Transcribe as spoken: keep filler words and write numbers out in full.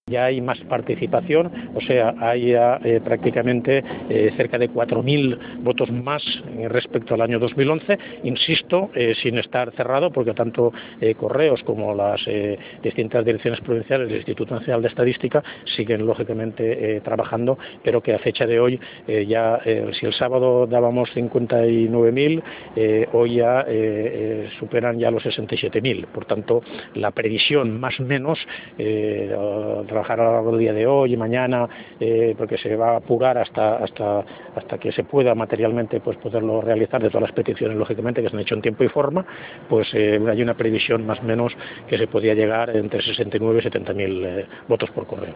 Ya hay más participación, o sea, hay ya, eh, prácticamente eh, cerca de cuatro mil votos más eh, respecto al año dos mil once, insisto, eh, sin estar cerrado, porque tanto eh, Correos como las eh, distintas direcciones provinciales del Instituto Nacional de Estadística siguen lógicamente eh, trabajando, pero que a fecha de hoy eh, ya, eh, si el sábado dábamos cincuenta y nueve mil, eh, hoy ya eh, eh, superan ya los sesenta y siete mil, por tanto, la previsión más o menos eh, trabajar a lo largo del día de hoy y mañana, eh, porque se va a apurar hasta hasta hasta que se pueda materialmente pues poderlo realizar de todas las peticiones, lógicamente, que se han hecho en tiempo y forma, pues eh, hay una previsión más o menos que se podía llegar entre sesenta y nueve y setenta mil eh, votos por correo.